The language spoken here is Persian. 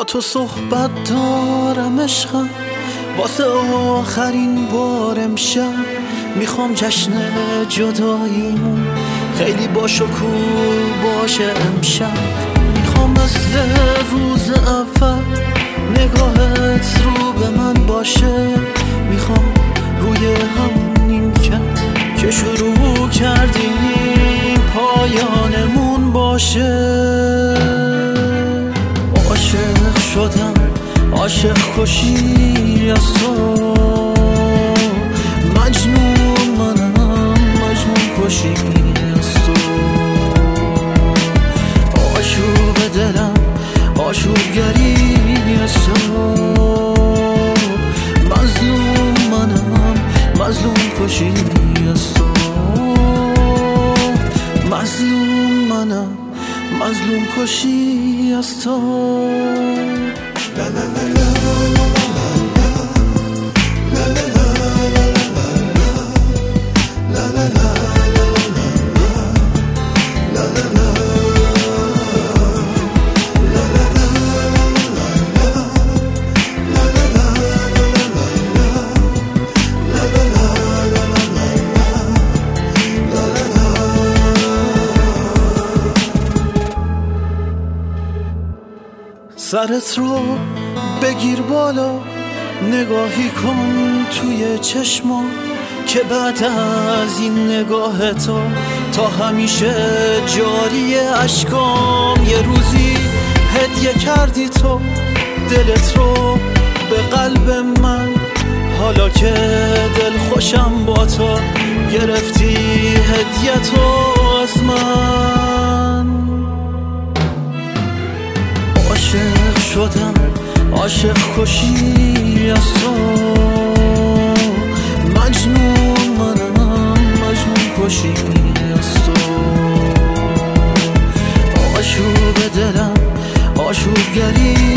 با تو صحبت دارم عشقم، واسه آخرین بار امشب میخوام جشن جداییمون خیلی باشکوه باشه امشب. میخوام مثل روز اول نگاهت رو به من باشه، میخوام روی همون نیمکت که شروع کردیم پایانمون باشه. عاشق شدم، عاشق کشی از تو، مجنون منم، مجنون کشی از تو. آشوب دلم، آشوبگری از تو، مظلوم منم، مظلوم کشی از تو. مظلوم منم، مظلوم کشی از تو. لا لا لا لا لا لا لا لا لا سرت رو بگیر بالا، نگاهی کن توی چشما که بعد از این نگاه تا همیشه جاری اشکام. یه روزی هدیه کردی تو دلت رو به قلب من، حالا که دل خوشم با تو گرفتی هدیه تو از من. عاشق شدم، عاشق کشی از تو، مجنون منم، مجنون کشی از تو. آشوب دلم، آشوبگری